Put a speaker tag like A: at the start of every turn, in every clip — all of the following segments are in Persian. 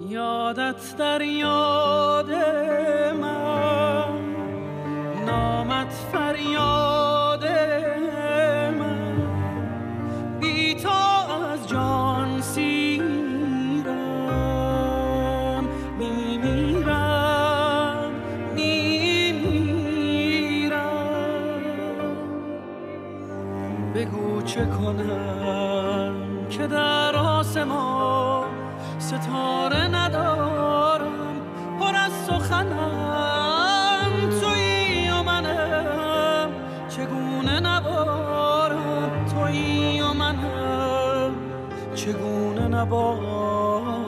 A: یادت در یاد من، نامت فریاد من، بی تو از جان سیرم، میمیرم بگو چه کنم که در آسمان ستاره ندارم، پر از سخنم تویی و منم، چگونه نبارم تویی و منم، چگونه نبارم.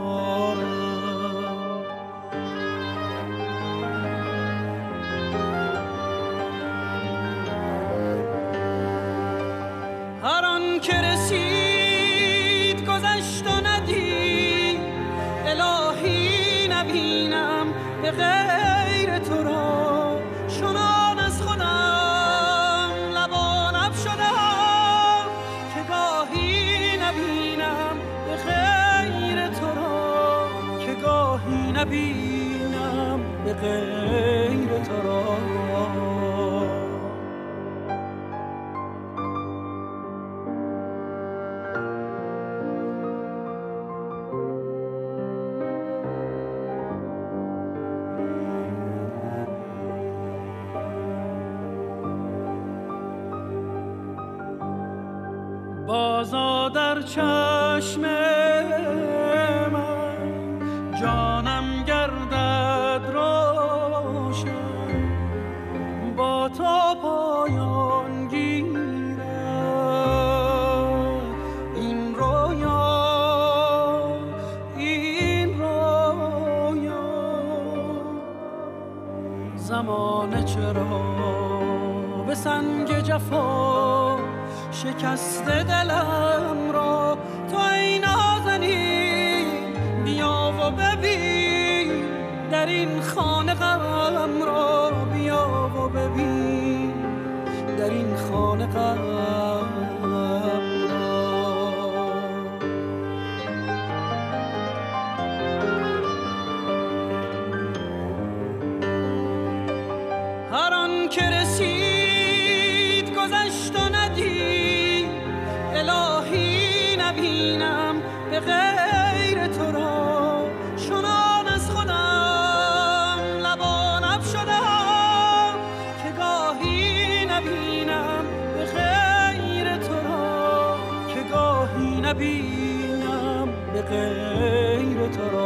A: هر آن که رسید گذشت و ندید، الهی نبینم به غیر تو را، چنان از خودم لبانم شدم که گاهی نبینم به غیر تو را، که گاهی نبینم به غیر تو را. بازا در چشم من جانم گردد روشن، با تو پایان گیرد این رویا، این رویا. زمانه چرا به سنگ جفا شکسته دلم را، تو ای نازنین بیا و ببین در این خانه غم را، بیا و ببین در این خانه غم را. هر آن که رسید گذشت و ندید، الهی نبینم به غیر تو را، چنان از خودم لبانم شدم که گاهی نبینم به غیر تو را، که گاهی نبینم به غیر تو را.